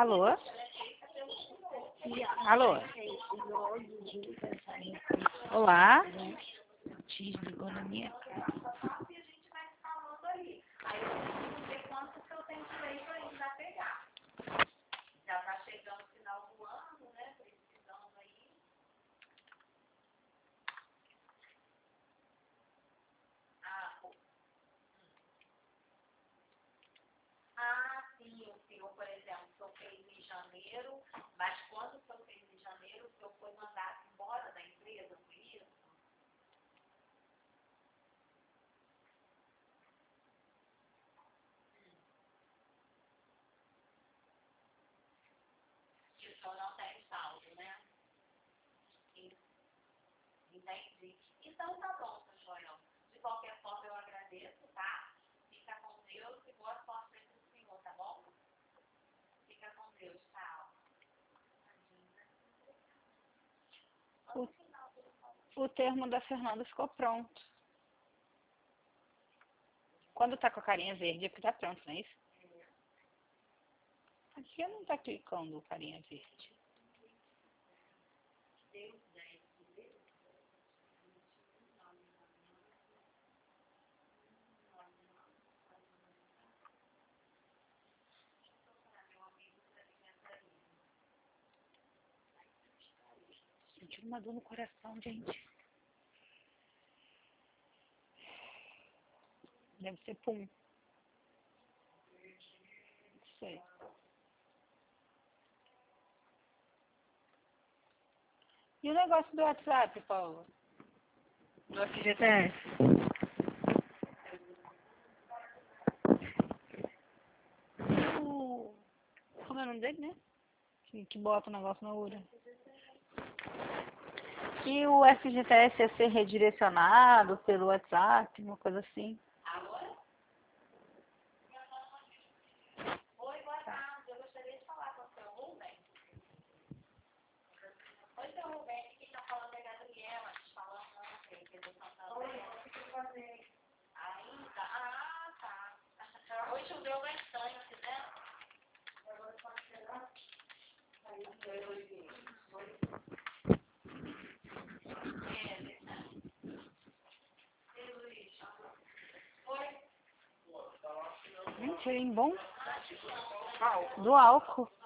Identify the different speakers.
Speaker 1: Alô? Alô? Olá?
Speaker 2: Desligou na minha cara.
Speaker 3: Já tá chegando o final do ano, né? Precisando aí. Sim, o senhor, por exemplo, o senhor fez em janeiro, mas quando o senhor fez em janeiro, o senhor foi mandado embora da empresa, por isso? Que o senhor não tem saldo, né? Entendi. Então tá bom, seu Joel. De qualquer forma, eu agradeço, tá? Fica com Deus e boa sorte aí pro senhor, tá bom? Fica com Deus, tchau.
Speaker 1: O termo da Fernanda ficou pronto. Quando tá com a carinha verde é porque tá pronto, não é isso? Aqui não tá clicando o carinha verde. Senti uma dor no coração, gente. Deve ser pum. Não sei. E o negócio do WhatsApp, Paulo?
Speaker 2: Do FGTS.
Speaker 1: Como é o nome dele, né? Que bota o negócio na urna. Que o FGTS ia ser redirecionado pelo WhatsApp, uma coisa assim.
Speaker 3: Alô? Oi, boa tarde. Eu gostaria de falar com o seu Rubem. Oi, seu Rubem. Quem tá falando é a Gabriela. Te falando ontem, que eu tô falando. Oi, o que eu fazer? Ainda? Ah, tá. Hoje choveu bastante, né? Agora pode chegar. Aí,
Speaker 1: Cheirinho bom. Do álcool.